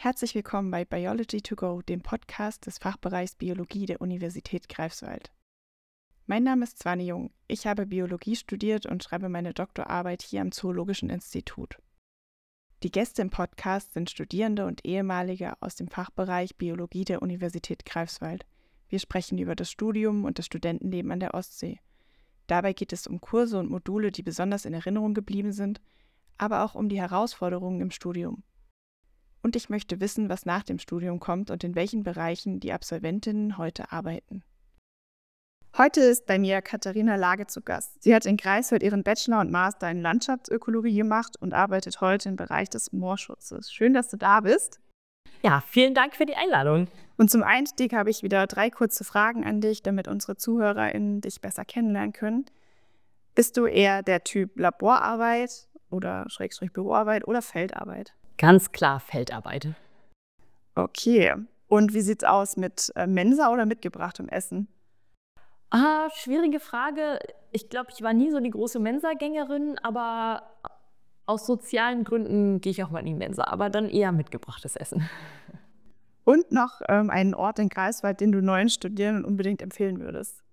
Herzlich willkommen bei Biology to Go, dem Podcast des Fachbereichs Biologie der Universität Greifswald. Mein Name ist Zwanni Jung. Ich habe Biologie studiert und schreibe meine Doktorarbeit hier am Zoologischen Institut. Die Gäste im Podcast sind Studierende und Ehemalige aus dem Fachbereich Biologie der Universität Greifswald. Wir sprechen über das Studium und das Studentenleben an der Ostsee. Dabei geht es um Kurse und Module, die besonders in Erinnerung geblieben sind, aber auch um die Herausforderungen im Studium. Und ich möchte wissen, was nach dem Studium kommt und in welchen Bereichen die Absolventinnen heute arbeiten. Heute ist bei mir Katharina Lage zu Gast. Sie hat in Greifswald ihren Bachelor und Master in Landschaftsökologie gemacht und arbeitet heute im Bereich des Moorschutzes. Schön, dass du da bist. Ja, vielen Dank für die Einladung. Und zum Einstieg habe ich wieder 3 kurze Fragen an dich, damit unsere ZuhörerInnen dich besser kennenlernen können. Bist du eher der Typ Laborarbeit oder Büroarbeit oder Feldarbeit? Ganz klar Feldarbeit. Okay. Und wie sieht's aus mit Mensa oder mitgebrachtem Essen? Schwierige Frage. Ich glaube, ich war nie so die große Mensagängerin, aber aus sozialen Gründen gehe ich auch mal in die Mensa, aber dann eher mitgebrachtes Essen. Und noch einen Ort in Greifswald, den du neuen Studierenden unbedingt empfehlen würdest?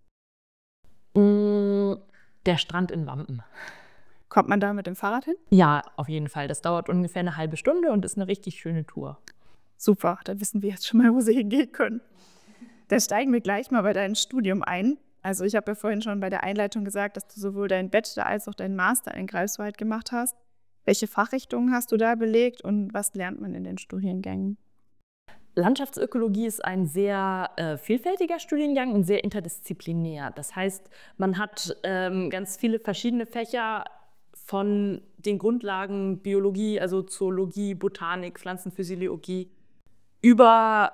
Der Strand in Wampen. Kommt man da mit dem Fahrrad hin? Ja, auf jeden Fall. Das dauert ungefähr eine halbe Stunde und ist eine richtig schöne Tour. Super, dann wissen wir jetzt schon mal, wo sie hingehen können. Da steigen wir gleich mal bei deinem Studium ein. Also ich habe ja vorhin schon bei der Einleitung gesagt, dass du sowohl deinen Bachelor als auch deinen Master in Greifswald gemacht hast. Welche Fachrichtungen hast du da belegt und was lernt man in den Studiengängen? Landschaftsökologie ist ein sehr vielfältiger Studiengang und sehr interdisziplinär. Das heißt, man hat ganz viele verschiedene Fächer von den Grundlagen Biologie, also Zoologie, Botanik, Pflanzenphysiologie, über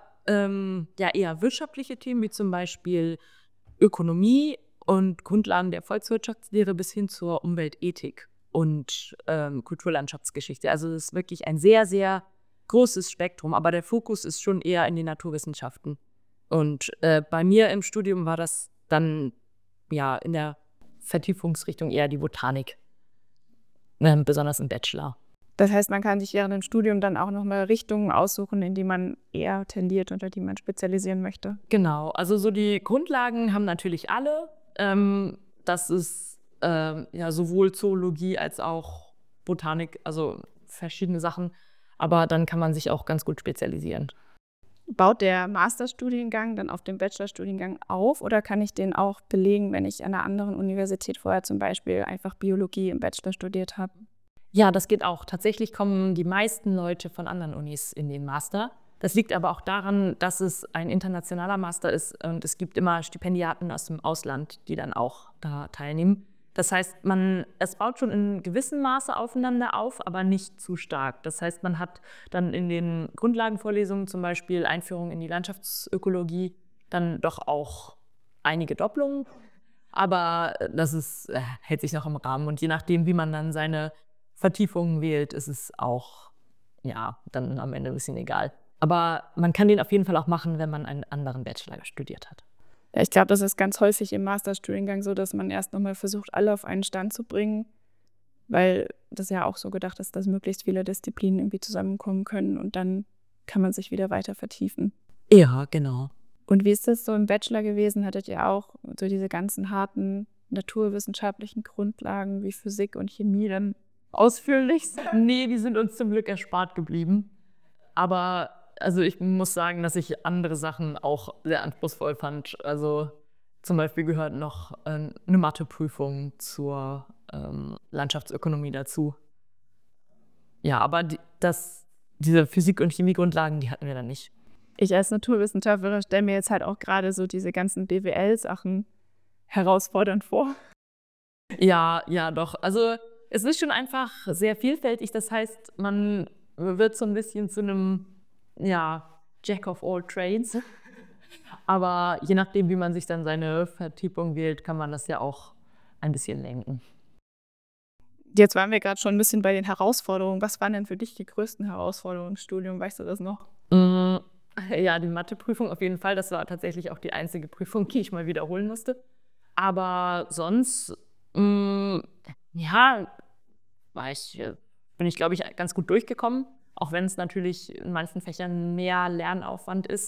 eher wirtschaftliche Themen wie zum Beispiel Ökonomie und Grundlagen der Volkswirtschaftslehre bis hin zur Umweltethik und Kulturlandschaftsgeschichte. Also es ist wirklich ein sehr, sehr großes Spektrum, aber der Fokus ist schon eher in den Naturwissenschaften. Und bei mir im Studium war das dann ja in der Vertiefungsrichtung eher die Botanik, besonders im Bachelor. Das heißt, man kann sich während dem Studium dann auch nochmal Richtungen aussuchen, in die man eher tendiert oder die man spezialisieren möchte. Genau, also so die Grundlagen haben natürlich alle. Das ist sowohl Zoologie als auch Botanik, also verschiedene Sachen. Aber dann kann man sich auch ganz gut spezialisieren. Baut der Masterstudiengang dann auf dem Bachelorstudiengang auf oder kann ich den auch belegen, wenn ich an einer anderen Universität vorher zum Beispiel einfach Biologie im Bachelor studiert habe? Ja, das geht auch. Tatsächlich kommen die meisten Leute von anderen Unis in den Master. Das liegt aber auch daran, dass es ein internationaler Master ist und es gibt immer Stipendiaten aus dem Ausland, die dann auch da teilnehmen. Das heißt, es baut schon in gewissem Maße aufeinander auf, aber nicht zu stark. Das heißt, man hat dann in den Grundlagenvorlesungen zum Beispiel Einführung in die Landschaftsökologie dann doch auch einige Doppelungen. Aber das hält sich noch im Rahmen. Und je nachdem, wie man dann seine Vertiefungen wählt, ist es auch dann am Ende ein bisschen egal. Aber man kann den auf jeden Fall auch machen, wenn man einen anderen Bachelor studiert hat. Ja, ich glaube, das ist ganz häufig im Masterstudiengang so, dass man erst nochmal versucht, alle auf einen Stand zu bringen, weil das ja auch so gedacht ist, dass möglichst viele Disziplinen irgendwie zusammenkommen können und dann kann man sich wieder weiter vertiefen. Ja, genau. Und wie ist das so im Bachelor gewesen? Hattet ihr auch so diese ganzen harten naturwissenschaftlichen Grundlagen wie Physik und Chemie dann ausführlich? Nee, die sind uns zum Glück erspart geblieben. Aber also ich muss sagen, dass ich andere Sachen auch sehr anspruchsvoll fand. Also zum Beispiel gehört noch eine Matheprüfung zur Landschaftsökonomie dazu. Ja, aber diese Physik- und Chemiegrundlagen, die hatten wir dann nicht. Ich als Naturwissenschaftlerin stelle mir jetzt halt auch gerade so diese ganzen BWL-Sachen herausfordernd vor. Ja, doch. Also es ist schon einfach sehr vielfältig. Das heißt, man wird so ein bisschen zu einem Jack of all trades. Aber je nachdem, wie man sich dann seine Vertiefung wählt, kann man das ja auch ein bisschen lenken. Jetzt waren wir gerade schon ein bisschen bei den Herausforderungen. Was waren denn für dich die größten Herausforderungen im Studium? Weißt du das noch? Ja, die Matheprüfung auf jeden Fall. Das war tatsächlich auch die einzige Prüfung, die ich mal wiederholen musste. Aber sonst, bin ich, glaube ich, ganz gut durchgekommen. auch wenn es natürlich in manchen Fächern mehr Lernaufwand ist.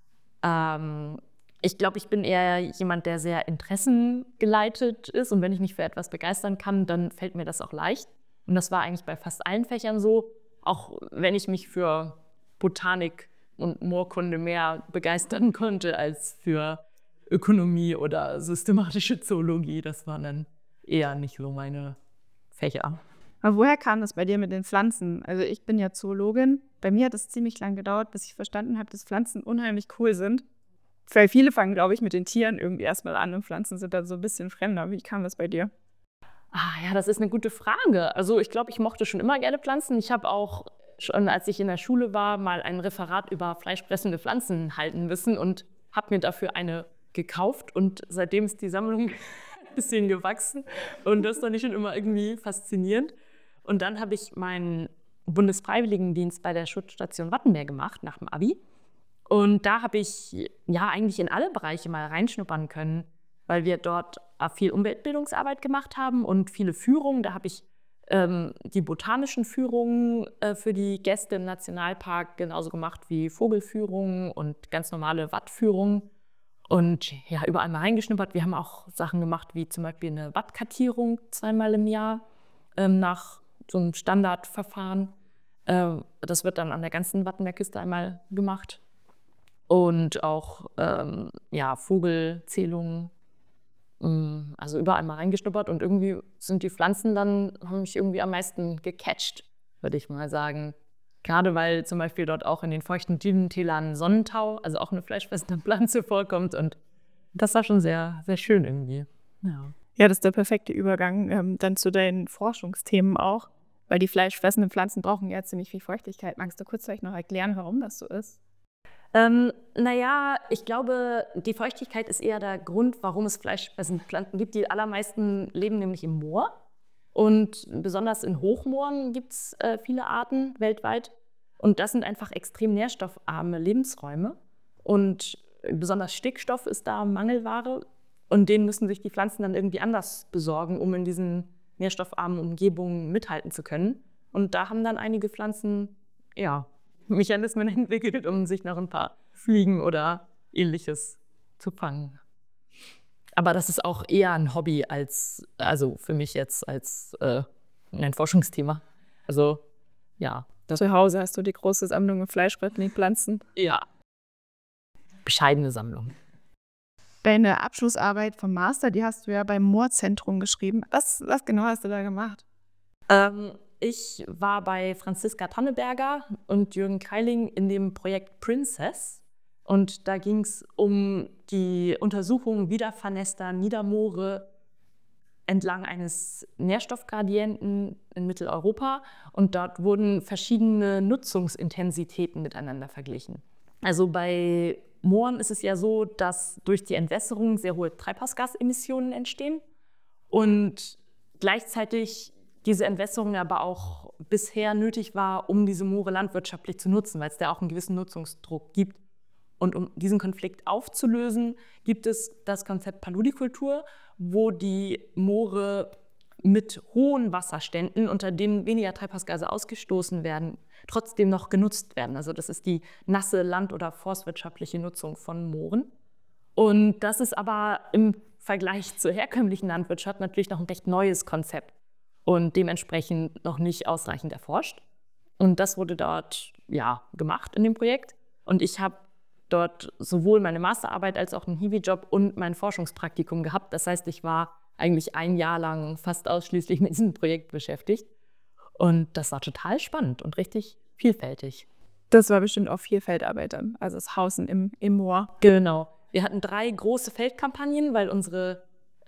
Ich glaube, ich bin eher jemand, der sehr interessengeleitet ist und wenn ich mich für etwas begeistern kann, dann fällt mir das auch leicht. Und das war eigentlich bei fast allen Fächern so, auch wenn ich mich für Botanik und Moorkunde mehr begeistern konnte als für Ökonomie oder systematische Zoologie. Das waren dann eher nicht so meine Fächer. Aber woher kam das bei dir mit den Pflanzen? Also ich bin ja Zoologin. Bei mir hat es ziemlich lang gedauert, bis ich verstanden habe, dass Pflanzen unheimlich cool sind. Weil viele fangen, glaube ich, mit den Tieren irgendwie erstmal an und Pflanzen sind dann so ein bisschen fremder. Wie kam das bei dir? Ja, das ist eine gute Frage. Also ich glaube, ich mochte schon immer gerne Pflanzen. Ich habe auch schon, als ich in der Schule war, mal ein Referat über fleischfressende Pflanzen halten müssen und habe mir dafür eine gekauft. Und seitdem ist die Sammlung ein bisschen gewachsen. Und das fand ich schon immer irgendwie faszinierend. Und dann habe ich meinen Bundesfreiwilligendienst bei der Schutzstation Wattenberg gemacht, nach dem Abi. Und da habe ich ja eigentlich in alle Bereiche mal reinschnuppern können, weil wir dort viel Umweltbildungsarbeit gemacht haben und viele Führungen. Da habe ich die botanischen Führungen für die Gäste im Nationalpark genauso gemacht wie Vogelführungen und ganz normale Wattführungen. Und ja, überall mal reingeschnuppert. Wir haben auch Sachen gemacht, wie zum Beispiel eine Wattkartierung 2-mal im Jahr nach so einem Standardverfahren. Das wird dann an der ganzen Wattenbergküste einmal gemacht. Und auch Vogelzählungen. Also überall mal reingeschnuppert und irgendwie sind die Pflanzen dann, haben mich irgendwie am meisten gecatcht, würde ich mal sagen. Gerade weil zum Beispiel dort auch in den feuchten Dünentälern Sonnentau, also auch eine fleischfressende Pflanze vorkommt und das war schon sehr, sehr schön irgendwie. Ja, das ist der perfekte Übergang dann zu deinen Forschungsthemen auch, weil die fleischfressenden Pflanzen brauchen ja ziemlich viel Feuchtigkeit. Magst du kurz vielleicht noch erklären, warum das so ist? Ich glaube, die Feuchtigkeit ist eher der Grund, warum es fleischfressende Pflanzen gibt. Die allermeisten leben nämlich im Moor. Und besonders in Hochmooren gibt es viele Arten weltweit. Und das sind einfach extrem nährstoffarme Lebensräume. Und besonders Stickstoff ist da Mangelware. Und den müssen sich die Pflanzen dann irgendwie anders besorgen, um in diesen nährstoffarmen Umgebungen mithalten zu können. Und da haben dann einige Pflanzen, Mechanismen entwickelt, um sich noch ein paar Fliegen oder Ähnliches zu fangen. Aber das ist auch eher ein Hobby also für mich jetzt als ein Forschungsthema. Also, ja. Zu Hause hast du die große Sammlung mit fleischfressenden Pflanzen? Ja. Bescheidene Sammlung. Deine Abschlussarbeit vom Master, die hast du ja beim Moorzentrum geschrieben. Was genau hast du da gemacht? Ich war bei Franziska Tanneberger und Jürgen Keiling in dem Projekt Princess. Und da ging es um die Untersuchung wiedervernässter Niedermoore entlang eines Nährstoffgradienten in Mitteleuropa. Und dort wurden verschiedene Nutzungsintensitäten miteinander verglichen. Also bei Mooren ist es ja so, dass durch die Entwässerung sehr hohe Treibhausgasemissionen entstehen und gleichzeitig diese Entwässerung aber auch bisher nötig war, um diese Moore landwirtschaftlich zu nutzen, weil es da auch einen gewissen Nutzungsdruck gibt. Und um diesen Konflikt aufzulösen, gibt es das Konzept Paludikultur, wo die Moore mit hohen Wasserständen, unter denen weniger Treibhausgase ausgestoßen werden, trotzdem noch genutzt werden. Also das ist die nasse land- oder forstwirtschaftliche Nutzung von Mooren. Und das ist aber im Vergleich zur herkömmlichen Landwirtschaft natürlich noch ein recht neues Konzept und dementsprechend noch nicht ausreichend erforscht. Und das wurde dort gemacht in dem Projekt. Und ich habe dort sowohl meine Masterarbeit als auch einen Hiwi-Job und mein Forschungspraktikum gehabt. Das heißt, ich war eigentlich ein Jahr lang fast ausschließlich mit diesem Projekt beschäftigt. Und das war total spannend und richtig vielfältig. Das war bestimmt auch viel Feldarbeit dann, also das Hausen im Moor. Genau. Wir hatten 3 große Feldkampagnen, weil unsere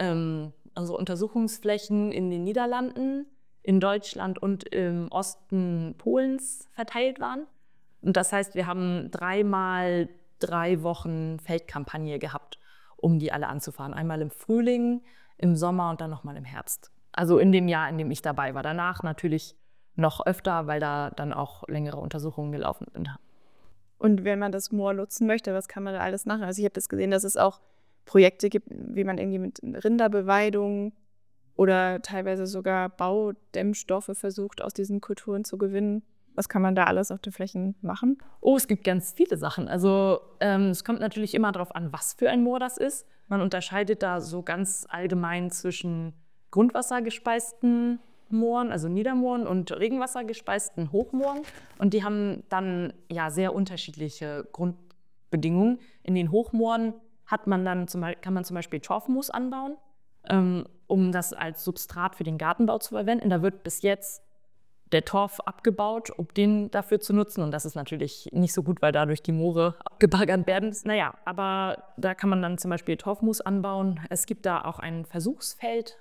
Untersuchungsflächen in den Niederlanden, in Deutschland und im Osten Polens verteilt waren. Und das heißt, wir haben 3-mal 3 Wochen Feldkampagne gehabt, um die alle anzufahren. Einmal im Frühling, im Sommer und dann nochmal im Herbst. Also in dem Jahr, in dem ich dabei war. Danach natürlich noch öfter, weil da dann auch längere Untersuchungen gelaufen sind. Und wenn man das Moor nutzen möchte, was kann man da alles machen? Also ich habe das gesehen, dass es auch Projekte gibt, wie man irgendwie mit Rinderbeweidung oder teilweise sogar Baudämmstoffe versucht, aus diesen Kulturen zu gewinnen. Was kann man da alles auf den Flächen machen? Oh, es gibt ganz viele Sachen. Also es kommt natürlich immer darauf an, was für ein Moor das ist. Man unterscheidet da so ganz allgemein zwischen grundwassergespeisten Mooren, also Niedermooren, und regenwassergespeisten Hochmooren. Und die haben dann ja sehr unterschiedliche Grundbedingungen. In den Hochmooren kann man zum Beispiel Torfmoos anbauen, um das als Substrat für den Gartenbau zu verwenden. Da wird bis jetzt der Torf abgebaut, um den dafür zu nutzen. Und das ist natürlich nicht so gut, weil dadurch die Moore abgebaggert werden. Naja, aber da kann man dann zum Beispiel Torfmoos anbauen. Es gibt da auch ein Versuchsfeld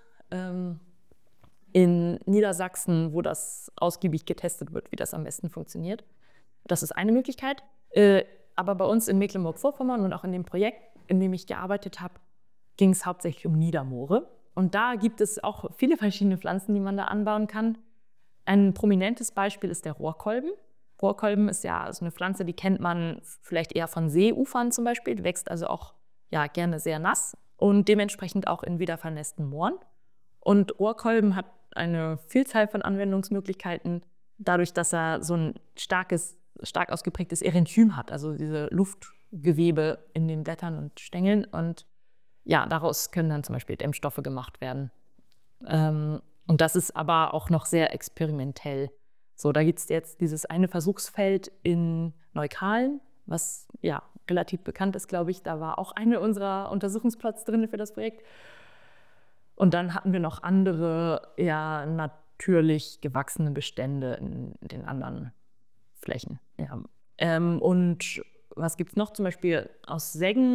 in Niedersachsen, wo das ausgiebig getestet wird, wie das am besten funktioniert. Das ist eine Möglichkeit. Aber bei uns in Mecklenburg-Vorpommern und auch in dem Projekt, in dem ich gearbeitet habe, ging es hauptsächlich um Niedermoore. Und da gibt es auch viele verschiedene Pflanzen, die man da anbauen kann. Ein prominentes Beispiel ist der Rohrkolben. Rohrkolben ist ja so eine Pflanze, die kennt man vielleicht eher von Seeufern zum Beispiel. Die wächst also auch gerne sehr nass und dementsprechend auch in wiedervernässten Mooren. Und Rohrkolben hat eine Vielzahl von Anwendungsmöglichkeiten, dadurch, dass er so ein stark ausgeprägtes Erenchym hat, also diese Luftgewebe in den Blättern und Stängeln. Und ja, daraus können dann zum Beispiel Dämmstoffe gemacht werden. Und das ist aber auch noch sehr experimentell. So, da gibt es jetzt dieses eine Versuchsfeld in Neukalen, was ja relativ bekannt ist, glaube ich. Da war auch eine unserer Untersuchungsplätze drin für das Projekt. Und dann hatten wir noch andere, ja, natürlich gewachsene Bestände in den anderen Flächen. Ja. Und was gibt es noch? Zum Beispiel aus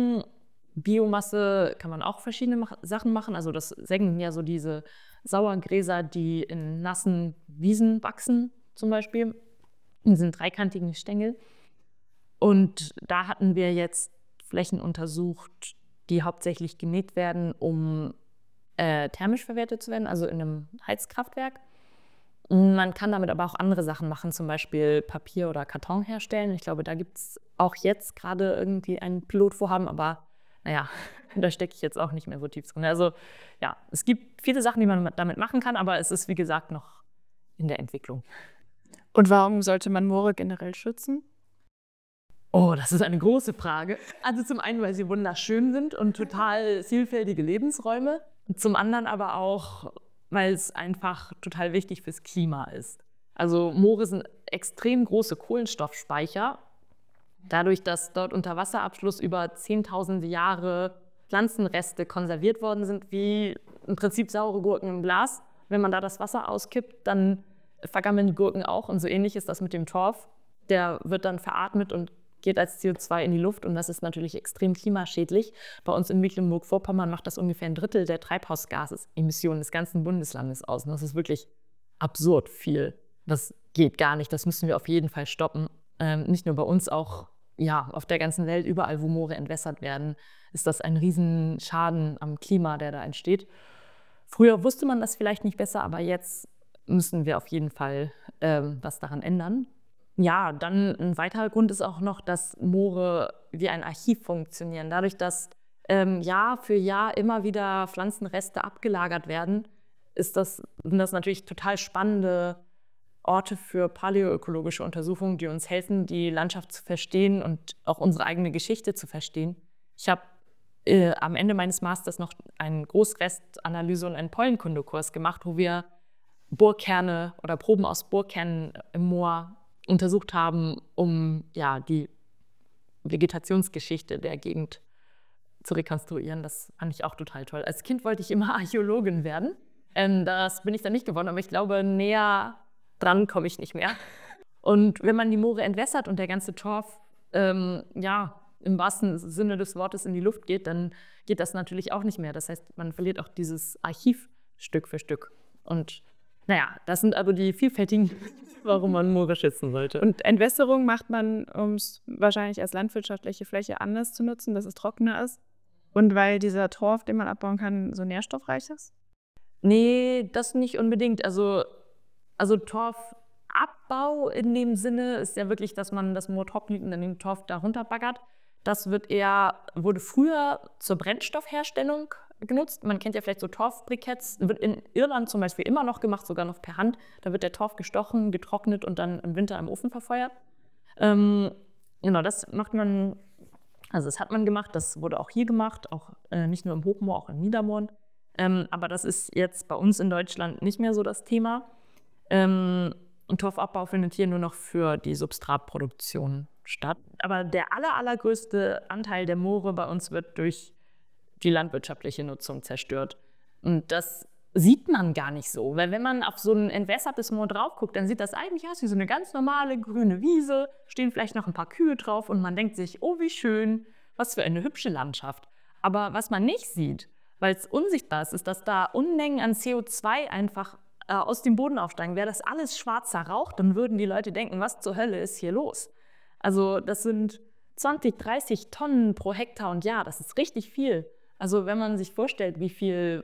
Seggenbiomasse kann man auch verschiedene Sachen machen. Also das Seggen sind ja so diese Sauergräser, die in nassen Wiesen wachsen, zum Beispiel. In diesen dreikantigen Stängel. Und da hatten wir jetzt Flächen untersucht, die hauptsächlich genäht werden, um thermisch verwertet zu werden, also in einem Heizkraftwerk. Man kann damit aber auch andere Sachen machen, zum Beispiel Papier oder Karton herstellen. Ich glaube, da gibt es auch jetzt gerade irgendwie ein Pilotvorhaben, aber naja, da stecke ich jetzt auch nicht mehr so tief drin. Also ja, es gibt viele Sachen, die man damit machen kann, aber es ist, wie gesagt, noch in der Entwicklung. Und warum sollte man Moore generell schützen? Oh, das ist eine große Frage. Also zum einen, weil sie wunderschön sind und total vielfältige Lebensräume. Und zum anderen aber auch, weil es einfach total wichtig fürs Klima ist. Also Moore sind extrem große Kohlenstoffspeicher. Dadurch, dass dort unter Wasserabschluss über 10.000 Jahre Pflanzenreste konserviert worden sind, wie im Prinzip saure Gurken im Glas. Wenn man da das Wasser auskippt, dann vergammeln die Gurken auch. Und so ähnlich ist das mit dem Torf. Der wird dann veratmet und geht als CO2 in die Luft und das ist natürlich extrem klimaschädlich. Bei uns in Mecklenburg-Vorpommern macht das ungefähr 1/3 der Treibhausgasemissionen des ganzen Bundeslandes aus. Und das ist wirklich absurd viel. Das geht gar nicht, das müssen wir auf jeden Fall stoppen. Nicht nur bei uns, auch ja, auf der ganzen Welt, überall wo Moore entwässert werden, ist das ein Riesenschaden am Klima, der da entsteht. Früher wusste man das vielleicht nicht besser, aber jetzt müssen wir auf jeden Fall was daran ändern. Ja, dann ein weiterer Grund ist auch noch, dass Moore wie ein Archiv funktionieren. Dadurch, dass Jahr für Jahr immer wieder Pflanzenreste abgelagert werden, sind das natürlich total spannende Orte für paläoökologische Untersuchungen, die uns helfen, die Landschaft zu verstehen und auch unsere eigene Geschichte zu verstehen. Ich habe am Ende meines Masters noch einen Großrestanalyse und einen Pollenkundekurs gemacht, wo wir Bohrkerne oder Proben aus Bohrkernen im Moor untersucht haben, um ja, die Vegetationsgeschichte der Gegend zu rekonstruieren. Das fand ich auch total toll. Als Kind wollte ich immer Archäologin werden. Das bin ich dann nicht geworden, aber ich glaube, näher dran komme ich nicht mehr. Und wenn man die Moore entwässert und der ganze Torf ja, im wahrsten Sinne des Wortes in die Luft geht, dann geht das natürlich auch nicht mehr. Das heißt, man verliert auch dieses Archiv Stück für Stück. Und naja, das sind also die vielfältigen, warum man Moore schützen sollte. Und Entwässerung macht man, um es wahrscheinlich als landwirtschaftliche Fläche anders zu nutzen, dass es trockener ist. Und weil dieser Torf, den man abbauen kann, so nährstoffreich ist? Nee, das nicht unbedingt. Also Torfabbau in dem Sinne ist ja wirklich, dass man das Moor trocken liegt und dann den Torf darunter baggert. Das wurde früher zur Brennstoffherstellung genutzt. Man kennt ja vielleicht so Torfbriketts, wird in Irland zum Beispiel immer noch gemacht, sogar noch per Hand. Da wird der Torf gestochen, getrocknet und dann im Winter im Ofen verfeuert. Genau, das macht man, also das hat man gemacht, das wurde auch hier gemacht, auch nicht nur im Hochmoor, auch in Niedermoor. Aber das ist jetzt bei uns in Deutschland nicht mehr so das Thema. Und Torfabbau findet hier nur noch für die Substratproduktion statt. Aber der allergrößte Anteil der Moore bei uns wird durch die landwirtschaftliche Nutzung zerstört. Und das sieht man gar nicht so. Weil wenn man auf so ein entwässertes Moor drauf guckt, dann sieht das eigentlich aus wie so eine ganz normale grüne Wiese, stehen vielleicht noch ein paar Kühe drauf und man denkt sich, oh wie schön, was für eine hübsche Landschaft. Aber was man nicht sieht, weil es unsichtbar ist, dass da Unmengen an CO2 einfach aus dem Boden aufsteigen. Wäre das alles schwarzer Rauch, dann würden die Leute denken, was zur Hölle ist hier los? Also das sind 20, 30 Tonnen pro Hektar und Jahr, das ist richtig viel. Also wenn man sich vorstellt, wie viel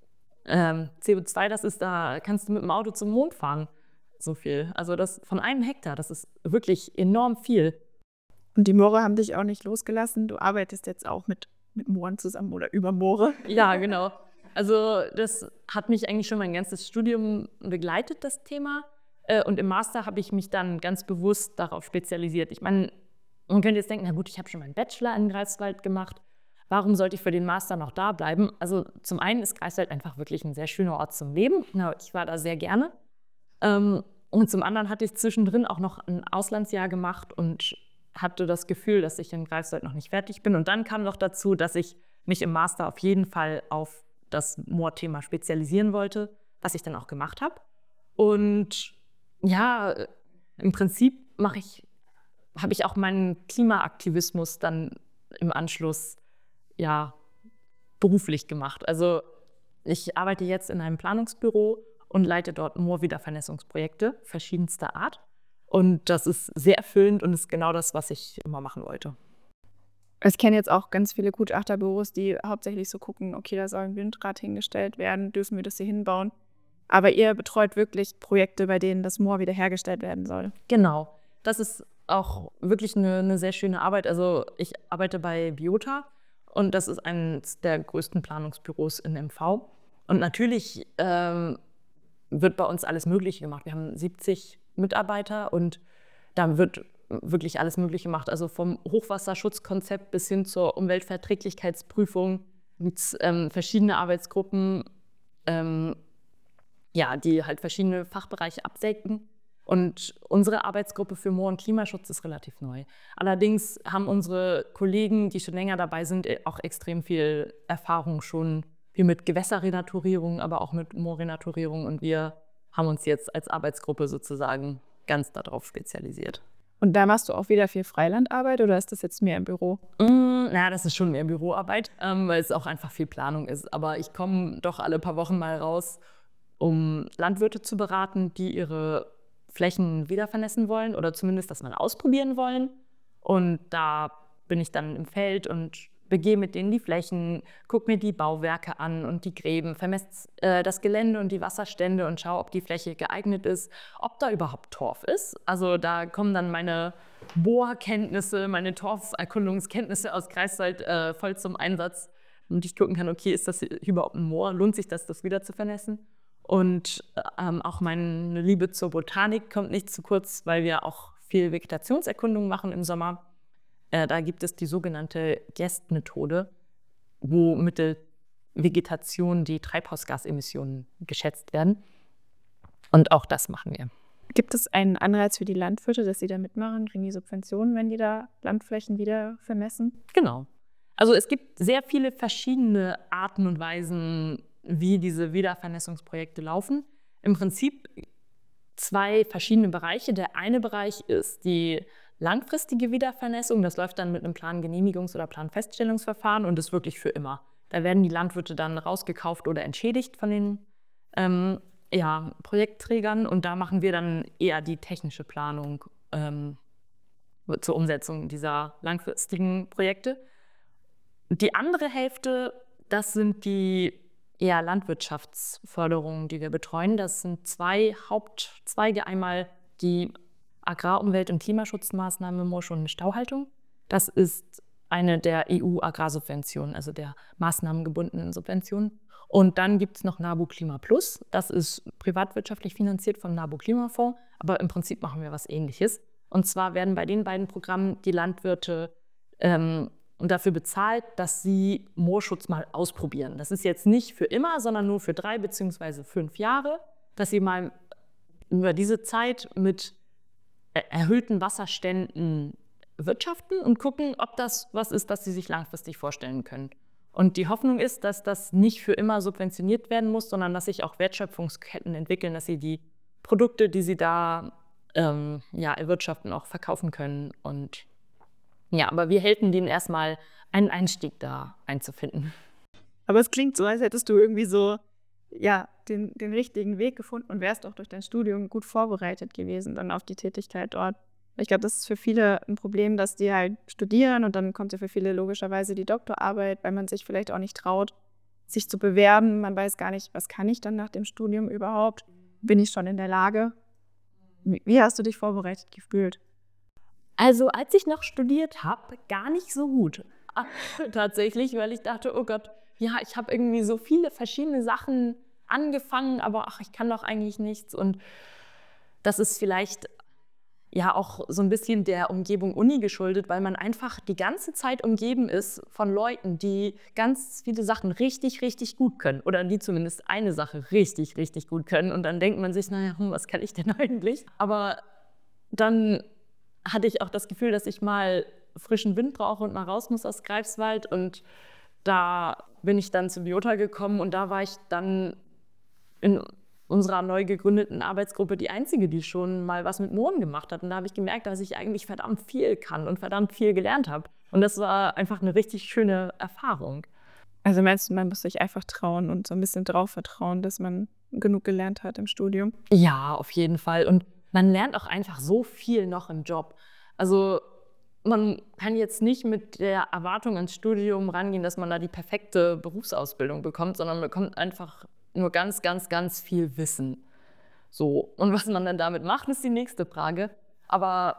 CO2 das ist, da kannst du mit dem Auto zum Mond fahren. So viel. Also das von einem Hektar, das ist wirklich enorm viel. Und die Moore haben dich auch nicht losgelassen. Du arbeitest jetzt auch mit Mooren zusammen oder über Moore. Ja, genau. Also das hat mich eigentlich schon mein ganzes Studium begleitet, das Thema. Und im Master habe ich mich dann ganz bewusst darauf spezialisiert. Ich meine, man könnte jetzt denken, na gut, ich habe schon meinen Bachelor in Greifswald gemacht. Warum sollte ich für den Master noch da bleiben? Also zum einen ist Greifswald einfach wirklich ein sehr schöner Ort zum Leben. Ja, ich war da sehr gerne. Und zum anderen hatte ich zwischendrin auch noch ein Auslandsjahr gemacht und hatte das Gefühl, dass ich in Greifswald noch nicht fertig bin. Und dann kam noch dazu, dass ich mich im Master auf jeden Fall auf das Moorthema spezialisieren wollte, was ich dann auch gemacht habe. Und ja, im Prinzip habe ich auch meinen Klimaaktivismus dann im Anschluss beruflich gemacht. Also ich arbeite jetzt in einem Planungsbüro und leite dort Moorwiedervernässungsprojekte verschiedenster Art. Und das ist sehr erfüllend und ist genau das, was ich immer machen wollte. Ich kenne jetzt auch ganz viele Gutachterbüros, die hauptsächlich so gucken, okay, da soll ein Windrad hingestellt werden, dürfen wir das hier hinbauen. Aber ihr betreut wirklich Projekte, bei denen das Moor wiederhergestellt werden soll. Genau, das ist auch wirklich eine sehr schöne Arbeit. Also ich arbeite bei Biota und das ist eines der größten Planungsbüros in MV. Und natürlich wird bei uns alles Mögliche gemacht. Wir haben 70 Mitarbeiter und da wird wirklich alles Mögliche gemacht. Also vom Hochwasserschutzkonzept bis hin zur Umweltverträglichkeitsprüfung mit verschiedene Arbeitsgruppen, die halt verschiedene Fachbereiche abdecken. Und unsere Arbeitsgruppe für Moor- und Klimaschutz ist relativ neu. Allerdings haben unsere Kollegen, die schon länger dabei sind, auch extrem viel Erfahrung schon wie mit Gewässerrenaturierung, aber auch mit Moorrenaturierung. Und wir haben uns jetzt als Arbeitsgruppe sozusagen ganz darauf spezialisiert. Und da machst du auch wieder viel Freilandarbeit oder ist das jetzt mehr im Büro? Das ist schon mehr Büroarbeit, weil es auch einfach viel Planung ist. Aber ich komme doch alle paar Wochen mal raus, um Landwirte zu beraten, die ihre Flächen wiedervernässen wollen oder zumindest das mal ausprobieren wollen. Und da bin ich dann im Feld und begehe mit denen die Flächen, gucke mir die Bauwerke an und die Gräben, vermesse das Gelände und die Wasserstände und schaue, ob die Fläche geeignet ist, ob da überhaupt Torf ist. Also da kommen dann meine Bohrkenntnisse, meine Torferkundungskenntnisse aus Greifswald voll zum Einsatz. Und ich gucken kann, okay, ist das überhaupt ein Moor? Lohnt sich das wieder zu vernässen? Und auch meine Liebe zur Botanik kommt nicht zu kurz, weil wir auch viel Vegetationserkundung machen im Sommer. Da gibt es die sogenannte GEST-Methode, wo mittels Vegetation die Treibhausgasemissionen geschätzt werden. Und auch das machen wir. Gibt es einen Anreiz für die Landwirte, dass sie da mitmachen? Kriegen die Subventionen, wenn die da Landflächen wieder vermessen? Genau. Also es gibt sehr viele verschiedene Arten und Weisen, wie diese Wiedervernässungsprojekte laufen. Im Prinzip 2 verschiedene Bereiche. Der eine Bereich ist die langfristige Wiedervernässung. Das läuft dann mit einem Plangenehmigungs- oder Planfeststellungsverfahren und ist wirklich für immer. Da werden die Landwirte dann rausgekauft oder entschädigt von den Projektträgern und da machen wir dann eher die technische Planung zur Umsetzung dieser langfristigen Projekte. Die andere Hälfte, das sind die eher Landwirtschaftsförderungen, die wir betreuen. Das sind 2 Hauptzweige. Einmal die Agrarumwelt- und Klimaschutzmaßnahme Moorschonende Stauhaltung. Das ist eine der EU-Agrarsubventionen, also der maßnahmengebundenen Subventionen. Und dann gibt es noch NABU Klima Plus. Das ist privatwirtschaftlich finanziert vom NABU Klimafonds, aber im Prinzip machen wir was Ähnliches. Und zwar werden bei den beiden Programmen die Landwirte dafür bezahlt, dass sie Moorschutz mal ausprobieren. Das ist jetzt nicht für immer, sondern nur für 3 bzw. 5 Jahre, dass sie mal über diese Zeit mit erhöhten Wasserständen wirtschaften und gucken, ob das was ist, das sie sich langfristig vorstellen können. Und die Hoffnung ist, dass das nicht für immer subventioniert werden muss, sondern dass sich auch Wertschöpfungsketten entwickeln, dass sie die Produkte, die sie da erwirtschaften, auch verkaufen können. Und ja, aber wir helfen denen erstmal, einen Einstieg da einzufinden. Aber es klingt so, als hättest du irgendwie so den richtigen Weg gefunden und wärst auch durch dein Studium gut vorbereitet gewesen dann auf die Tätigkeit dort. Ich glaube, das ist für viele ein Problem, dass die halt studieren und dann kommt ja für viele logischerweise die Doktorarbeit, weil man sich vielleicht auch nicht traut, sich zu bewerben. Man weiß gar nicht, was kann ich dann nach dem Studium überhaupt? Bin ich schon in der Lage? Wie hast du dich vorbereitet gefühlt? Also als ich noch studiert habe, gar nicht so gut. Tatsächlich, weil ich dachte, oh Gott, ja, ich habe irgendwie so viele verschiedene Sachen angefangen, aber ich kann doch eigentlich nichts. Und das ist vielleicht ja auch so ein bisschen der Umgebung Uni geschuldet, weil man einfach die ganze Zeit umgeben ist von Leuten, die ganz viele Sachen richtig, richtig gut können oder die zumindest eine Sache richtig, richtig gut können. Und dann denkt man sich, naja, was kann ich denn eigentlich? Aber dann hatte ich auch das Gefühl, dass ich mal frischen Wind brauche und mal raus muss aus Greifswald. Und da bin ich dann zu Biota gekommen und da war ich dann in unserer neu gegründeten Arbeitsgruppe die Einzige, die schon mal was mit Mooren gemacht hat. Und da habe ich gemerkt, dass ich eigentlich verdammt viel kann und verdammt viel gelernt habe. Und das war einfach eine richtig schöne Erfahrung. Also meinst du, man muss sich einfach trauen und so ein bisschen drauf vertrauen, dass man genug gelernt hat im Studium? Ja, auf jeden Fall. Und man lernt auch einfach so viel noch im Job. Also man kann jetzt nicht mit der Erwartung ins Studium rangehen, dass man da die perfekte Berufsausbildung bekommt, sondern man bekommt einfach nur ganz, ganz, ganz viel Wissen. So. Und was man dann damit macht, ist die nächste Frage. Aber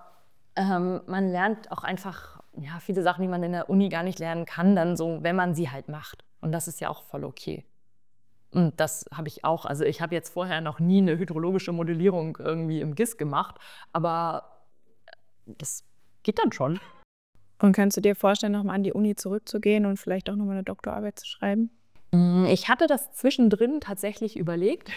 man lernt auch einfach viele Sachen, die man in der Uni gar nicht lernen kann, dann so, wenn man sie halt macht. Und das ist ja auch voll okay. Und das habe ich auch. Also ich habe jetzt vorher noch nie eine hydrologische Modellierung irgendwie im GIS gemacht, aber das geht dann schon. Und kannst du dir vorstellen, nochmal an die Uni zurückzugehen und vielleicht auch nochmal eine Doktorarbeit zu schreiben? Ich hatte das zwischendrin tatsächlich überlegt.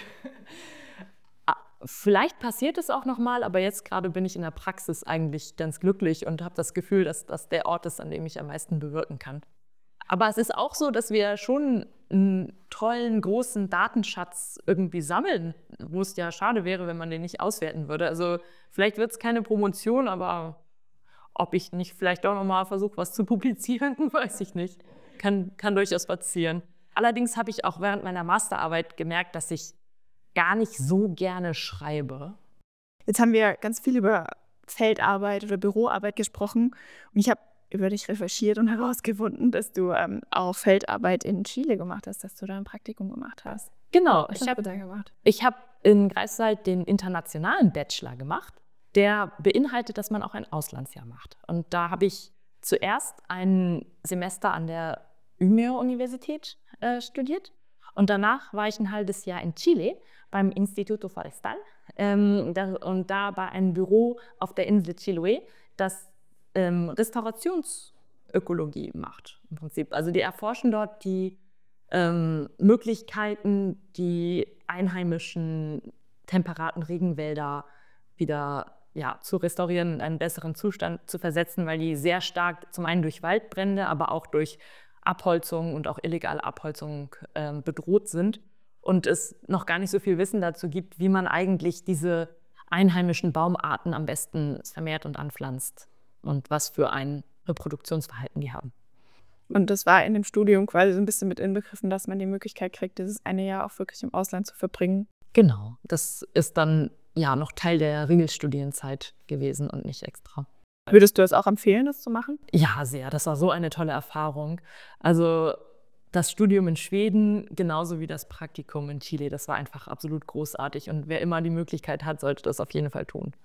Vielleicht passiert es auch nochmal, aber jetzt gerade bin ich in der Praxis eigentlich ganz glücklich und habe das Gefühl, dass das der Ort ist, an dem ich am meisten bewirken kann. Aber es ist auch so, dass wir schon einen tollen, großen Datenschatz irgendwie sammeln, wo es ja schade wäre, wenn man den nicht auswerten würde. Also vielleicht wird es keine Promotion, aber ob ich nicht vielleicht auch nochmal versuche, was zu publizieren, weiß ich nicht. Kann durchaus passieren. Allerdings habe ich auch während meiner Masterarbeit gemerkt, dass ich gar nicht so gerne schreibe. Jetzt haben wir ganz viel über Feldarbeit oder Büroarbeit gesprochen und ich habe über dich recherchiert und herausgefunden, dass du auch Feldarbeit in Chile gemacht hast, dass du da ein Praktikum gemacht hast. Genau, Was hast du da gemacht? Ich habe in Greifswald den internationalen Bachelor gemacht. Der beinhaltet, dass man auch ein Auslandsjahr macht. Und da habe ich zuerst ein Semester an der Umeå-Universität studiert. Und danach war ich ein halbes Jahr in Chile beim Instituto Forestal und da bei einem Büro auf der Insel Chiloé, das Restaurationsökologie macht im Prinzip. Also die erforschen dort die Möglichkeiten, die einheimischen temperaten Regenwälder wieder zu restaurieren, in einen besseren Zustand zu versetzen, weil die sehr stark zum einen durch Waldbrände, aber auch durch Abholzung und auch illegale Abholzung bedroht sind und es noch gar nicht so viel Wissen dazu gibt, wie man eigentlich diese einheimischen Baumarten am besten vermehrt und anpflanzt und was für ein Reproduktionsverhalten die haben. Und das war in dem Studium quasi so ein bisschen mit inbegriffen, dass man die Möglichkeit kriegt, dieses eine Jahr auch wirklich im Ausland zu verbringen. Genau, das ist dann noch Teil der Regelstudienzeit gewesen und nicht extra. Würdest du es auch empfehlen, das zu machen? Ja, sehr. Das war so eine tolle Erfahrung. Also das Studium in Schweden, genauso wie das Praktikum in Chile, das war einfach absolut großartig. Und wer immer die Möglichkeit hat, sollte das auf jeden Fall tun.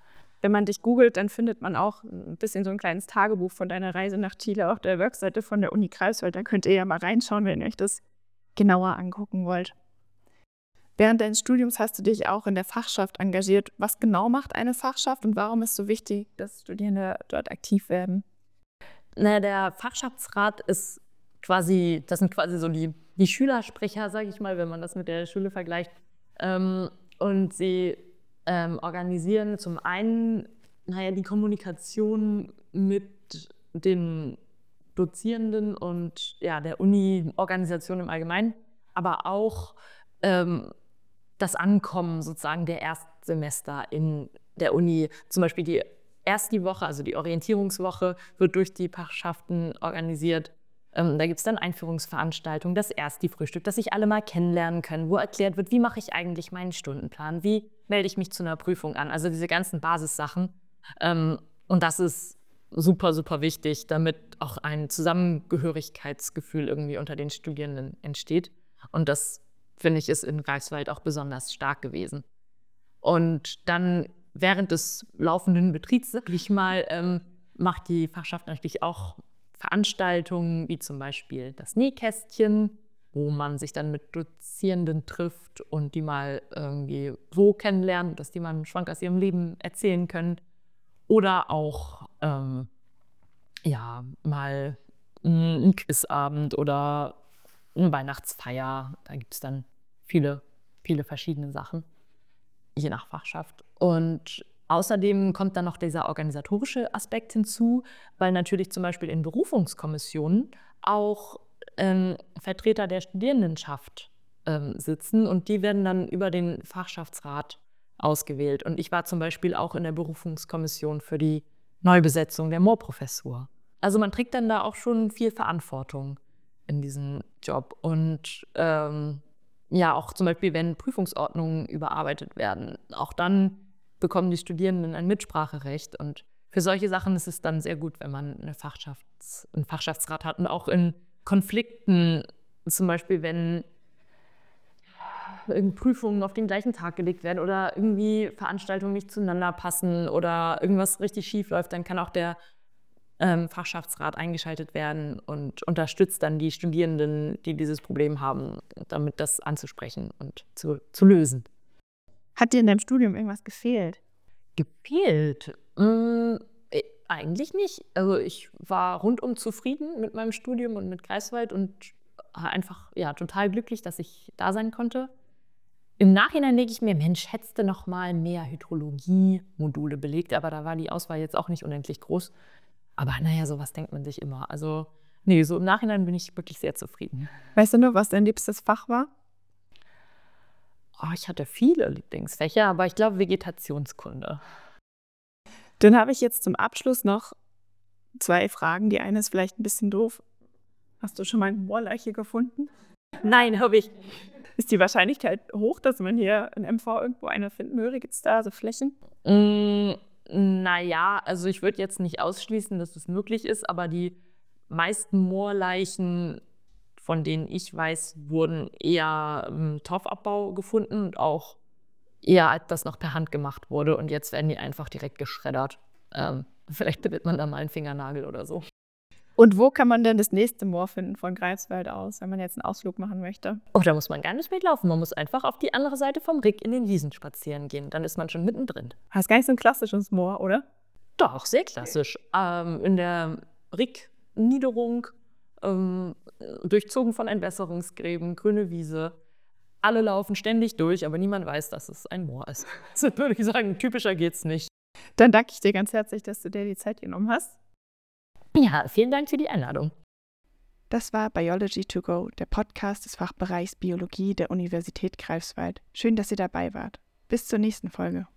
Wenn man dich googelt, dann findet man auch ein bisschen so ein kleines Tagebuch von deiner Reise nach Chile auf der Webseite von der Uni Greifswald. Da könnt ihr ja mal reinschauen, wenn ihr euch das genauer angucken wollt. Während deines Studiums hast du dich auch in der Fachschaft engagiert. Was genau macht eine Fachschaft und warum ist es so wichtig, dass Studierende dort aktiv werden? Der Fachschaftsrat ist das sind quasi so die Schülersprecher, sage ich mal, wenn man das mit der Schule vergleicht. Und sie organisieren zum einen die Kommunikation mit den Dozierenden und der Uni-Organisation im Allgemeinen, aber auch das Ankommen sozusagen der Erstsemester in der Uni. Zum Beispiel die Ersti-Woche, also die Orientierungswoche, wird durch die Fachschaften organisiert. Da gibt es dann Einführungsveranstaltungen, das Ersti-Frühstück, dass sich alle mal kennenlernen können, wo erklärt wird, wie mache ich eigentlich meinen Stundenplan, wie melde ich mich zu einer Prüfung an. Also diese ganzen Basissachen. Und das ist super, super wichtig, damit auch ein Zusammengehörigkeitsgefühl irgendwie unter den Studierenden entsteht. Und das, finde ich, ist in Greifswald auch besonders stark gewesen. Und dann während des laufenden Betriebs, sag ich mal, macht die Fachschaft natürlich auch Veranstaltungen, wie zum Beispiel das Nähkästchen, wo man sich dann mit Dozierenden trifft und die mal irgendwie so kennenlernen, dass die mal einen Schwank aus ihrem Leben erzählen können. Oder auch mal ein Quizabend oder eine Weihnachtsfeier. Da gibt es dann viele, viele verschiedene Sachen, je nach Fachschaft. Und außerdem kommt dann noch dieser organisatorische Aspekt hinzu, weil natürlich zum Beispiel in Berufungskommissionen auch Vertreter der Studierendenschaft sitzen und die werden dann über den Fachschaftsrat ausgewählt. Und ich war zum Beispiel auch in der Berufungskommission für die Neubesetzung der Moore-Professur. Also man trägt dann da auch schon viel Verantwortung in diesem Job. Und auch zum Beispiel, wenn Prüfungsordnungen überarbeitet werden, auch dann bekommen die Studierenden ein Mitspracherecht. Und für solche Sachen ist es dann sehr gut, wenn man einen Fachschaftsrat hat. Und auch in Konflikten, zum Beispiel, wenn Prüfungen auf den gleichen Tag gelegt werden oder irgendwie Veranstaltungen nicht zueinander passen oder irgendwas richtig schief läuft, dann kann auch der Fachschaftsrat eingeschaltet werden und unterstützt dann die Studierenden, die dieses Problem haben, damit das anzusprechen und zu lösen. Hat dir in deinem Studium irgendwas gefehlt? Gefehlt? Eigentlich nicht. Also ich war rundum zufrieden mit meinem Studium und mit Greifswald und einfach total glücklich, dass ich da sein konnte. Im Nachhinein denke ich mir, Mensch, hättest du noch mal mehr Hydrologie-Module belegt, aber da war die Auswahl jetzt auch nicht unendlich groß. Aber sowas denkt man sich immer. Also so im Nachhinein bin ich wirklich sehr zufrieden. Weißt du nur, was dein liebstes Fach war? Ich hatte viele Lieblingsfächer, aber ich glaube Vegetationskunde. Dann habe ich jetzt zum Abschluss noch 2 Fragen. Die eine ist vielleicht ein bisschen doof. Hast du schon mal eine Moorleiche gefunden? Nein, habe ich. Ist die Wahrscheinlichkeit hoch, dass man hier in MV irgendwo eine finden würde? Gibt es da so Flächen? Also ich würde jetzt nicht ausschließen, dass es möglich ist, aber die meisten Moorleichen, von denen ich weiß, wurden eher im Torfabbau gefunden und auch eher, als das noch per Hand gemacht wurde. Und jetzt werden die einfach direkt geschreddert. Vielleicht findet man da mal einen Fingernagel oder so. Und wo kann man denn das nächste Moor finden von Greifswald aus, wenn man jetzt einen Ausflug machen möchte? Da muss man gar nicht mitlaufen. Man muss einfach auf die andere Seite vom Rick in den Wiesen spazieren gehen. Dann ist man schon mittendrin. Das ist gar nicht so ein klassisches Moor, oder? Doch, sehr klassisch. In der Rick-Niederung, durchzogen von Entwässerungsgräben, grüne Wiese. Alle laufen ständig durch, aber niemand weiß, dass es ein Moor ist. Das würde ich sagen, typischer geht's nicht. Dann danke ich dir ganz herzlich, dass du dir die Zeit genommen hast. Ja, vielen Dank für die Einladung. Das war Biology to Go, der Podcast des Fachbereichs Biologie der Universität Greifswald. Schön, dass ihr dabei wart. Bis zur nächsten Folge.